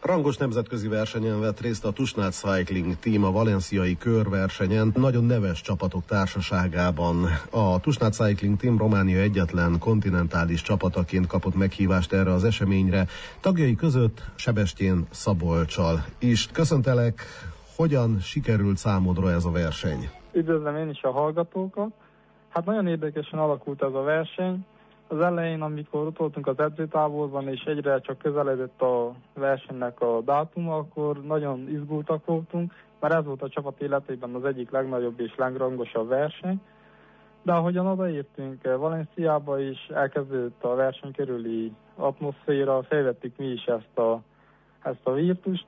Rangos nemzetközi versenyen vett részt a Tusnád Cycling Team a valenciai körversenyen, nagyon neves csapatok társaságában. A Tusnád Cycling Team Románia egyetlen kontinentális csapataként kapott meghívást erre az eseményre. Tagjai között Sebestyén Szabolccsal is. Köszöntelek, hogyan sikerült számodra ez a verseny? Üdvözlöm én is a hallgatókat. Hát nagyon érdekesen alakult ez a verseny. Az elején, amikor ott voltunk az edzőtáborban, és egyre csak közeledett a versenynek a dátuma, akkor nagyon izgultak voltunk, mert ez volt a csapat életében az egyik legnagyobb és legrangosabb verseny. De ahogyan odaértünk Valenciába is, elkezdődött a verseny körüli atmoszféra, felvettük mi is ezt a virtust,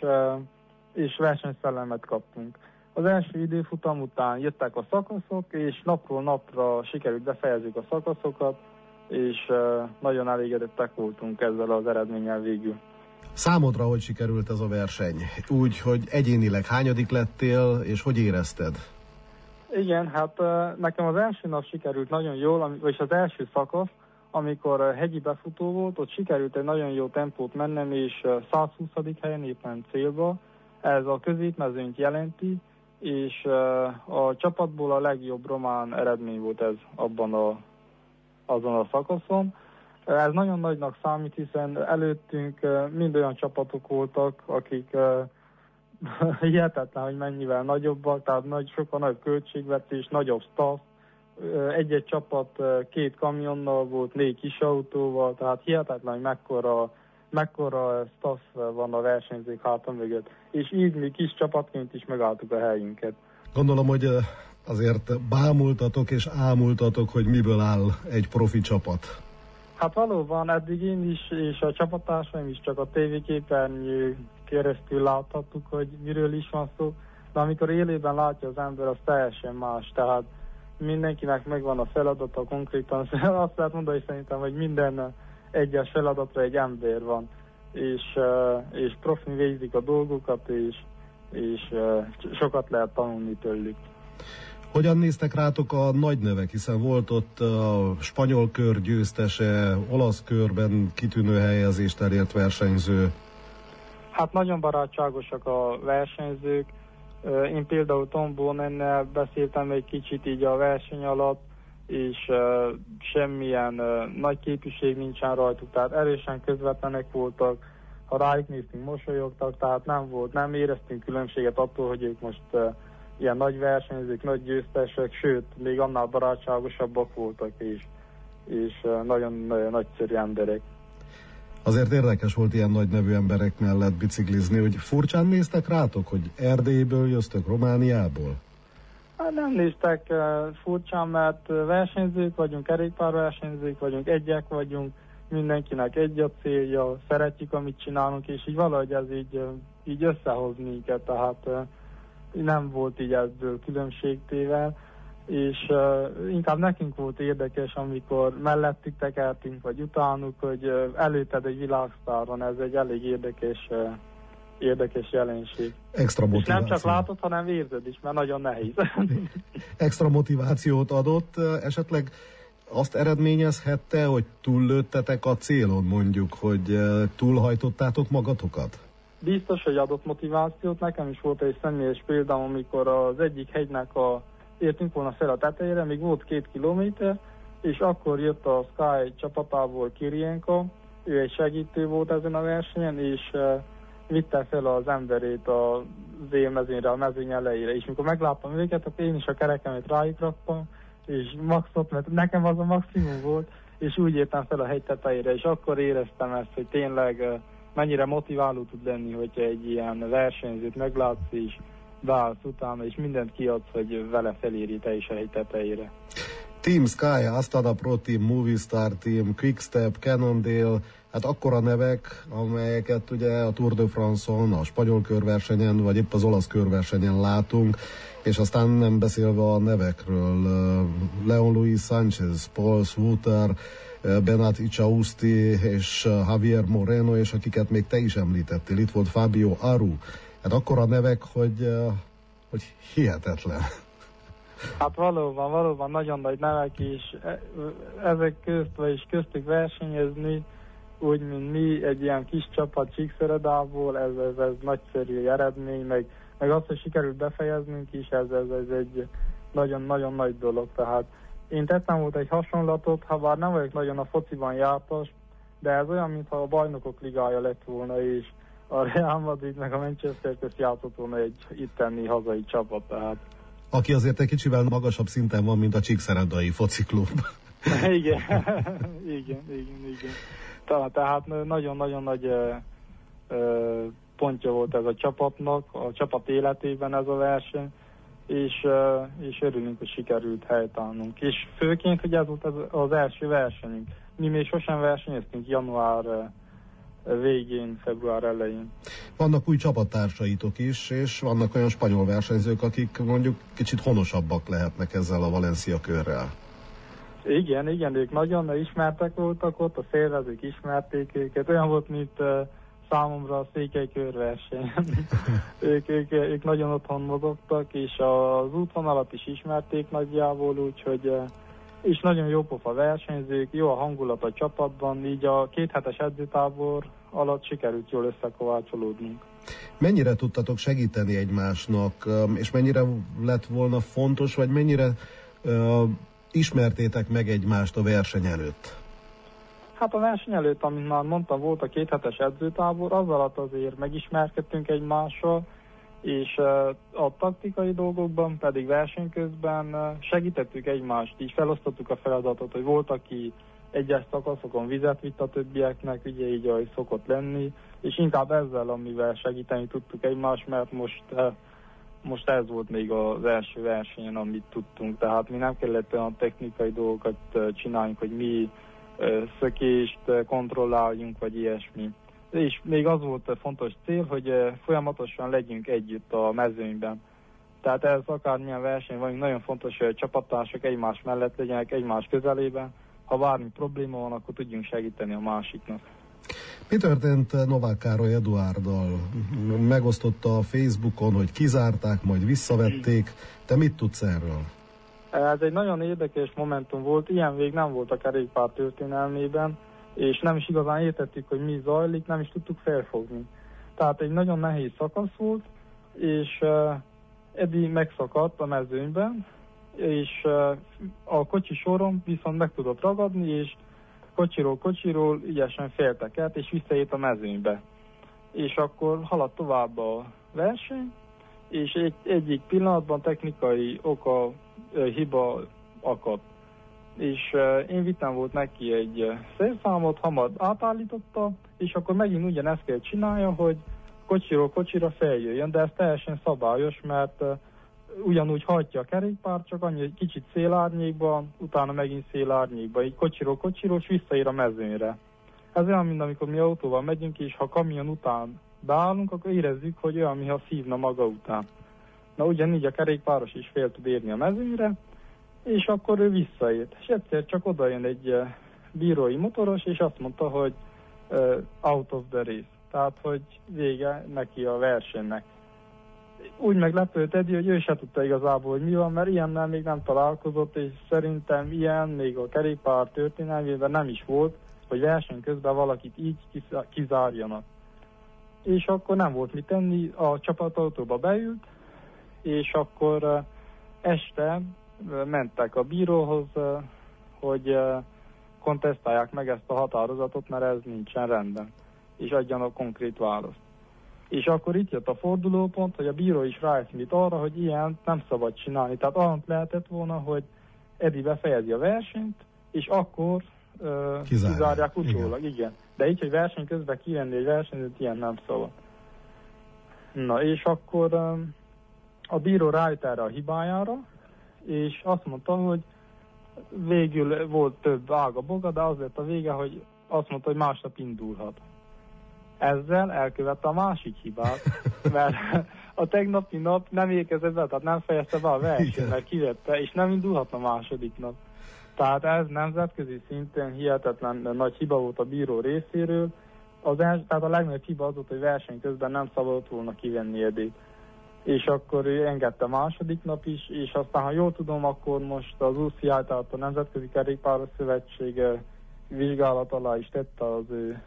és versenyszellemet kaptunk. Az első időfutam után jöttek a szakaszok, és napról napra sikerült befejezni a szakaszokat, és nagyon elégedettek voltunk ezzel az eredménnyel végül. Számodra hogy sikerült ez a verseny? Úgy, hogy egyénileg hányadik lettél, és hogy érezted? Igen, hát nekem az első nap sikerült nagyon jól, és az első szakasz, amikor hegyi befutó volt, ott sikerült egy nagyon jó tempót mennem, és 120. helyen éppen célba. Ez a középmezőnyt jelenti, és a csapatból a legjobb román eredmény volt ez azon a szakaszon. Ez nagyon nagynak számít, hiszen előttünk mind olyan csapatok voltak, akik hihetetlen, hogy mennyivel nagyobbak, tehát sokkal nagyobb költségvetés, nagyobb staff. Egy-egy csapat 2 kamionnal volt, 4 kis autóval, tehát hihetetlen, hogy mekkora staff van a versenyzők háta mögött. És így mi kis csapatként is megálltuk a helyünket. Gondolom, hogy azért bámultatok és ámultatok, hogy miből áll egy profi csapat. Hát valóban, eddig én is, és a csapattársaim is csak a tévéképernyő keresztül láthattuk, hogy miről is van szó, de amikor élőben látja az ember, az teljesen más, tehát mindenkinek megvan a feladata konkrétan. Azt lehet mondani szerintem, hogy minden egyes feladatra egy ember van, és profin végzik a dolgokat, és sokat lehet tanulni tőlük. Hogyan néztek rátok a nagy nevek, hiszen volt ott a spanyol kör győztese, olasz körben kitűnő helyezést elért versenyző? Hát nagyon barátságosak a versenyzők. Én például Tom Bonennel beszéltem egy kicsit így a verseny alatt, és semmilyen nagy képűség nincsen rajtuk, tehát erősen közvetlenek voltak, ha rájuk néztünk, mosolyogtak, tehát nem éreztünk különbséget attól, hogy ők most ilyen nagy versenyzők, nagy győztesek, sőt, még annál barátságosabbak voltak, és nagyon nagyszerű emberek. Azért érdekes volt ilyen nagy nevű emberek mellett biciklizni, hogy furcsán néztek rátok, hogy Erdélyből jöztök, Romániából? Hát nem néztek furcsán, mert versenyzők vagyunk, kerékpárversenyzők vagyunk, egyek vagyunk, mindenkinek egy a célja, szeretjük, amit csinálunk, és így valahogy ez így összehoz minket, tehát nem volt így ebből különbségtével, és inkább nekünk volt érdekes, amikor mellettük tekertünk, vagy utánuk, hogy előtted egy világsztár van, ez egy elég érdekes jelenség. Extra motiváció. És nem csak látod, hanem érzed is, mert nagyon nehéz. Extra motivációt adott, esetleg azt eredményezhette, hogy túllőttetek a célon, mondjuk, hogy túlhajtottátok magatokat? Biztos, hogy adott motivációt. Nekem is volt egy személyes példám, amikor az egyik hegynek értünk volna fel a tetejére, még volt 2 kilométer, és akkor jött a Sky csapatából Kirienko, ő egy segítő volt ezen a versenyen, és vitte fel az emberét az élmezőnyre, a mezőny elejére, és mikor megláttam őket, akkor én is a kerekemet rájuk raktam, és maxot, mert nekem az a maximum volt, és úgy értem fel a hegy tetejére, és akkor éreztem ezt, hogy tényleg mennyire motiváló tud lenni, hogyha egy ilyen versenyzőt meglátsz, és beállsz utána, és mindent kiadsz, hogy vele feléri te is a hegy tetejére. Team Sky, Astana Pro Team, Movistar Team, Quickstep, Cannondale, hát akkora nevek, amelyeket ugye a Tour de France-on, a spanyol körversenyen, vagy épp az olasz körversenyen látunk, és aztán nem beszélve a nevekről, Leon Luis Sánchez, Paul Suter, Benat Icausti és Javier Moreno, és akiket még te is említettél, itt volt Fabio Aru. Hát akkora nevek, hogy hihetetlen. Hát valóban nagyon nagy nevek, és ezek közt, vagyis köztük versenyezni, úgy, mint mi, egy ilyen kis csapat Csíkszeredából, ez nagyszerű eredmény, meg azt, hogy sikerült befejeznünk is, ez egy nagyon-nagyon nagy dolog. Tehát én tettem volt egy hasonlatot, ha bár nem vagyok nagyon a fociban jártas, de ez olyan, mintha a Bajnokok Ligája lett volna, és a Real Madrid meg a Manchester közt játszott volna egy itteni hazai csapat, tehát. Aki azért egy kicsivel magasabb szinten van, mint a Csíkszeredai fociklub. Igen. Tehát nagyon-nagyon nagy pontja volt ez a csapatnak, a csapat életében ez a verseny, és örülünk, hogy sikerült helytállnunk. És főként, hogy ez volt az első versenyünk. Mi még sosem versenyeztünk január végén, február elején. Vannak új csapattársaitok is, és vannak olyan spanyol versenyzők, akik mondjuk kicsit honosabbak lehetnek ezzel a Valencia körrel. Igen, ők nagyon ismertek voltak ott, a szervezők ismerték őket, olyan volt, mint számomra a Székely körverseny. ők nagyon otthon mozogtak, és az útvonalat is ismerték nagyjából, úgyhogy és nagyon jó pofa versenyzők, jó a hangulat a csapatban, így a 2 hetes edzőtábor alatt sikerült jól összekovácsolódnunk. Mennyire tudtatok segíteni egymásnak, és mennyire lett volna fontos, vagy mennyire ismertétek meg egymást a verseny előtt? Hát a verseny előtt, amit már mondtam, volt a 2 hetes edzőtábor, az alatt azért megismerkedtünk egymással, és a taktikai dolgokban pedig verseny közben segítettük egymást, így felosztottuk a feladatot, hogy volt, aki egyes szakaszokon vizet vitt a többieknek, ugye így ahogy szokott lenni, és inkább ezzel, amivel segíteni tudtuk egymást, mert most ez volt még az első versenyen, amit tudtunk, tehát mi nem kellett olyan technikai dolgokat csináljunk, hogy mi szökést kontrolláljunk, vagy ilyesmi. És még az volt a fontos cél, hogy folyamatosan legyünk együtt a mezőnyben. Tehát ez akármilyen verseny van, nagyon fontos, hogy a csapattársak egymás mellett legyenek, egymás közelében. Ha bármi probléma van, akkor tudjunk segíteni a másiknak. Mi történt Novák Károly Eduárddal? Megosztotta a Facebookon, hogy kizárták, majd visszavették. Te mit tudsz erről? Ez egy nagyon érdekes momentum volt, ilyen még nem volt a kerékpár történelmében, és nem is igazán értettük, hogy mi zajlik, nem is tudtuk felfogni. Tehát egy nagyon nehéz szakasz volt, és Edi megszakadt a mezőnyben, és a kocsi soron viszont meg tudott ragadni, és kocsiról ügyesen féltekelt, és visszaért a mezőnybe. És akkor haladt tovább a verseny, és egyik pillanatban technikai hiba akadt. És én vittem volt neki egy szerszámot, hamar átállította, és akkor megint ugyanezt kell csinálja, hogy kocsiról kocsira feljöjjön, de ez teljesen szabályos, mert ugyanúgy hajtja a kerékpár, csak annyi, hogy kicsit szélárnyékban, utána megint szélárnyékban, így kocsiról, és visszaér a mezőnyre. Ez olyan, mint amikor mi autóval megyünk, és ha kamion után beállunk, akkor érezzük, hogy olyan, mintha szívna maga után. Na ugyanígy a kerékpáros is fél tud érni a mezőnyre, és akkor ő visszaért. És egyszer csak oda jön egy bírói motoros, és azt mondta, hogy out of the race. Tehát, hogy vége neki a versenynek. Úgy meglepődött Edi, hogy ő se tudta igazából, hogy mi van, mert ilyennel még nem találkozott, és szerintem ilyen még a kerékpár történelmében nem is volt, hogy verseny közben valakit így kizárjanak. És akkor nem volt mit tenni, a csapatautóba beült, és akkor este mentek a bíróhoz, hogy kontesztálják meg ezt a határozatot, mert ez nincsen rendben, és adjanak konkrét választ. És akkor itt jött a fordulópont, hogy a bíró is ráeszmít arra, hogy ilyen nem szabad csinálni. Tehát olyan lehetett volna, hogy Edi befejezi a versenyt, és akkor kizárják utólag. Igen. De így, hogy verseny közben kivenni egy versenyt, ilyen nem szabad. Na, és akkor a bíró rájött erre a hibájára, és azt mondta, hogy végül volt több ága-boga, de az lett a vége, hogy azt mondta, hogy másnap indulhat. Ezzel elkövette a másik hibát, mert a tegnapi nap nem érkezett be, tehát nem fejezte be a versenyt, mert kivette, és nem indulhatna második nap. Tehát ez nemzetközi szinten hihetetlen nagy hiba volt a bíró részéről. Tehát a legnagyobb hiba az volt, hogy verseny közben nem szabadott volna kivenni Edét. És akkor ő engedte második nap is, és aztán, ha jól tudom, akkor most az UCI, tehát a Nemzetközi Kerékpáros Szövetség vizsgálat alá is tette az ő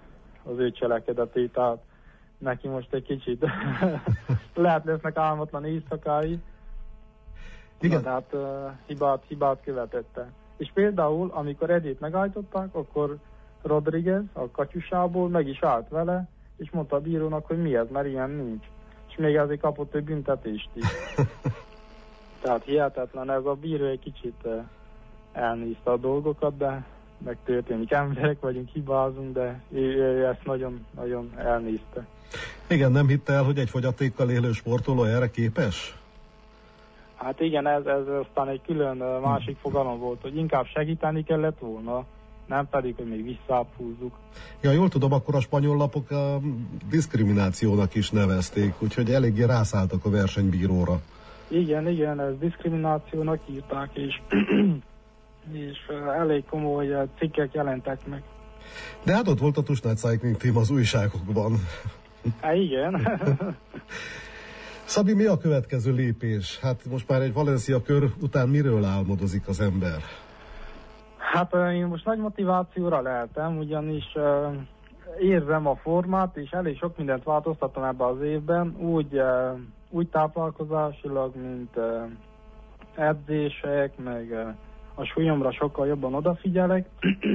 az ő cselekedetét, tehát neki most egy kicsit lehet lesznek álmatlan éjszakái. Igen. Tehát hibát követette. És például, amikor Edét megállították, akkor Rodriguez a katyusából meg is állt vele, és mondta a bírónak, hogy mi ez, mert ilyen nincs. És még ezért kapott egy büntetést is. Tehát hihetetlen, ez a bíró egy kicsit elnézte a dolgokat, de megtörténik. Emberek vagyunk, hibázunk, de ő ezt nagyon elnézte. Igen, nem hitte el, hogy egy fogyatékkal élő sportoló erre képes? Hát igen, ez aztán egy külön másik fogalom volt, hogy inkább segíteni kellett volna, nem pedig, hogy még visszahúzzuk. Ja, jól tudom, akkor a spanyol lapok a diszkriminációnak is nevezték, úgyhogy eléggé rászálltak a versenybíróra. Igen, ez diszkriminációnak írták, és elég komoly cikkek jelentek meg. De hát ott volt a Tusnád Cycling Team az újságokban. Igen. Szabi, mi a következő lépés? Hát most már egy Valencia kör után miről álmodozik az ember? Hát én most nagy motivációra lehetem, ugyanis érzem a formát, és elég sok mindent változtattam ebben az évben, úgy táplálkozásilag, mint edzések, meg a súlyomra sokkal jobban odafigyelek,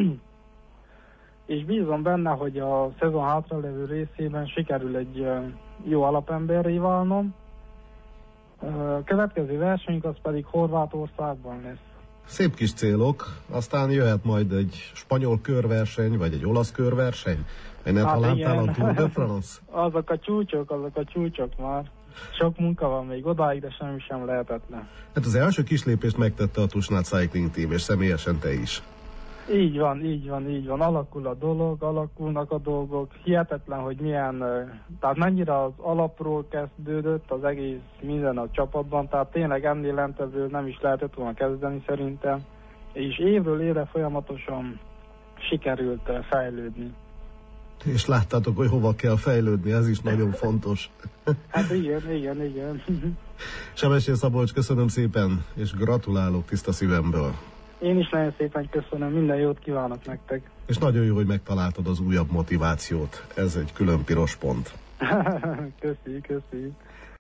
és bízom benne, hogy a szezon hátralevő részében sikerül egy jó alapemberré válnom. A következő versenyünk az pedig Horvátországban lesz. Szép kis célok, aztán jöhet majd egy spanyol körverseny, vagy egy olasz körverseny, mely nem találtál a Tour de France? azok a csúcsok már. Sok munka van még odáig, de semmi sem lehetetlen. Hát az első kislépést megtette a Tusnád Cycling Team, és személyesen te is. Így van. Alakul a dolog, alakulnak a dolgok. Hihetetlen, hogy tehát mennyire az alapról kezdődött az egész minden a csapatban, tehát tényleg ennél lenteből nem is lehetett volna kezdeni szerintem. És évről évre folyamatosan sikerült fejlődni. És láttátok, hogy hova kell fejlődni, ez is nagyon fontos. Hát igen. Sebestyén Szabolcs, köszönöm szépen, és gratulálok tiszta szívemből. Én is nagyon szépen köszönöm, minden jót kívánok nektek. És nagyon jó, hogy megtaláltad az újabb motivációt. Ez egy külön piros pont. Köszi.